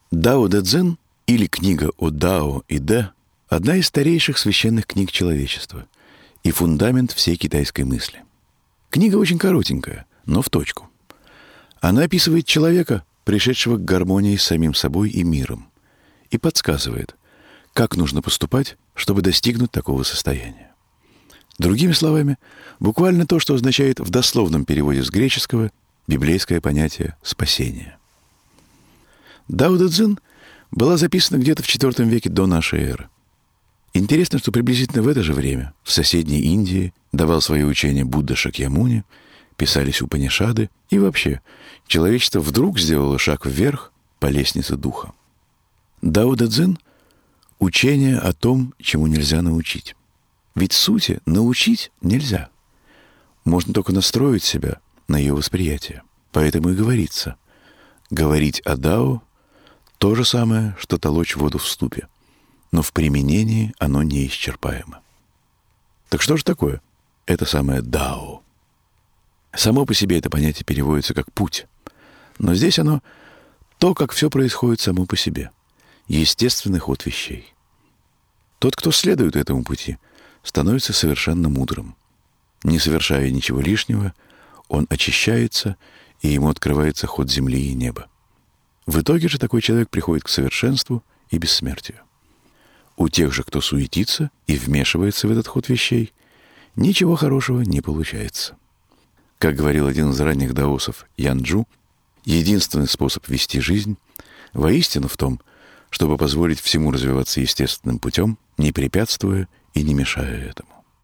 Дао Дэ Цзин, или книга о Дао и Дэ, одна из старейших священных книг человечества и фундамент всей китайской мысли. Книга очень коротенькая, но в точку. Она описывает человека, пришедшего к гармонии с самим собой и миром, и подсказывает, как нужно поступать, чтобы достигнуть такого состояния. Другими словами, буквально то, что означает в дословном переводе с греческого библейское понятие «спасение». Дао Дэ Цзин была записана где-то в IV веке до нашей эры. Интересно, что приблизительно в это же время в соседней Индии давал свое учение Будда Шакьямуни, писались Упанишады, и вообще человечество вдруг сделало шаг вверх по лестнице духа. Дао Дэ Цзин — учение о том, чему нельзя научить. Ведь сути научить нельзя. Можно только настроить себя на ее восприятие. Поэтому и говорится: говорить о Дао — то же самое, что толочь воду в ступе, но в применении оно неисчерпаемо. Так что же такое это самое Дао? Само по себе это понятие переводится как «путь», но здесь оно то, как все происходит само по себе, естественный ход вещей. Тот, кто следует этому пути, становится совершенно мудрым. Не совершая ничего лишнего, он очищается, и ему открывается ход земли и неба. В итоге же такой человек приходит к совершенству и бессмертию. У тех же, кто суетится и вмешивается в этот ход вещей, ничего хорошего не получается. Как говорил один из ранних даосов Ян Чжу, единственный способ вести жизнь воистину в том, чтобы позволить всему развиваться естественным путем, не препятствуя и не мешая этому.